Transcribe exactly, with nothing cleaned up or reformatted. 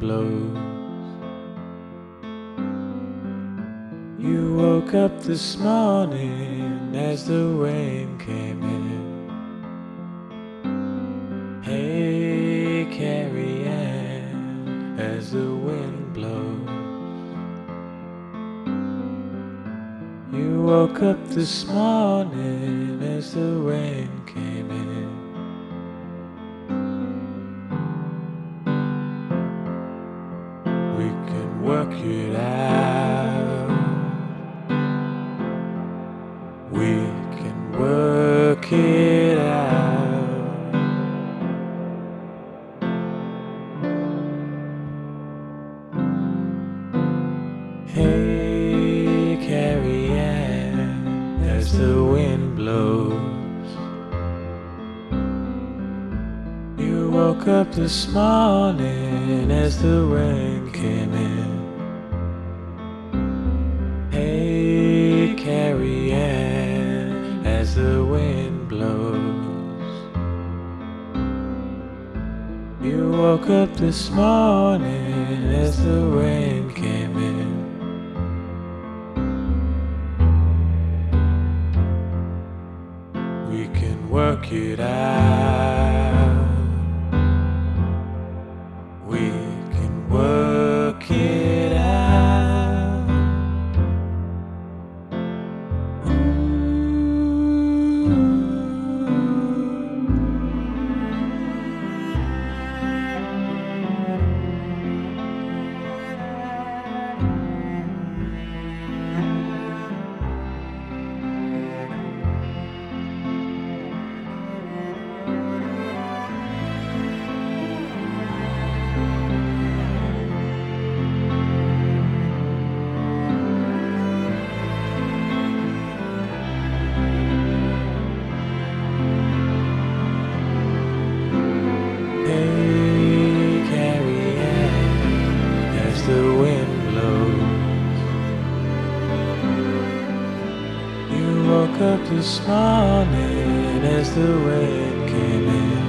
blows. You woke up this morning as the rain came in. Hey, Carrie Ann, as the wind blows. You woke up this morning as the rain came in. We can work it out. We can work it out. Hey, Carrie Ann, as the wind blows. You woke up this morning as the rain came in. Hey, Carrie Ann, as the wind blows. You woke up this morning as the rain came in. We can work it out. We can work it out. Hey, Carrie Ann, as the wind blows. You woke up this morning as the rain came in.